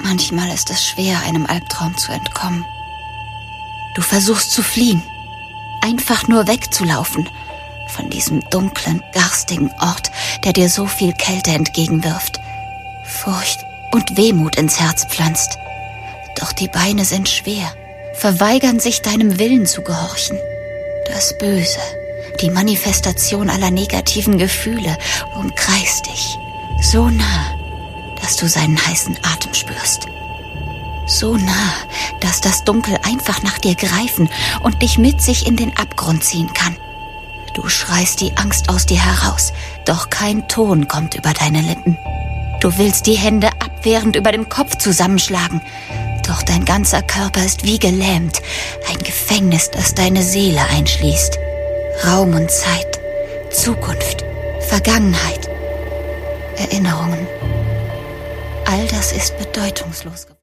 Manchmal ist es schwer, einem Albtraum zu entkommen. Du versuchst zu fliehen, einfach nur wegzulaufen von diesem dunklen, garstigen Ort, der dir so viel Kälte entgegenwirft, Furcht und Wehmut ins Herz pflanzt. Doch die Beine sind schwer, verweigern sich deinem Willen zu gehorchen. Das Böse, die Manifestation aller negativen Gefühle, umkreist dich, so nah, dass du seinen heißen Atem spürst. So nah, dass das Dunkel einfach nach dir greifen und dich mit sich in den Abgrund ziehen kann. Du schreist die Angst aus dir heraus, doch kein Ton kommt über deine Lippen. Du willst die Hände abwehrend über dem Kopf zusammenschlagen, doch dein ganzer Körper ist wie gelähmt, ein Gefängnis, das deine Seele einschließt. Raum und Zeit, Zukunft, Vergangenheit, Erinnerungen. All das ist bedeutungslos geworden.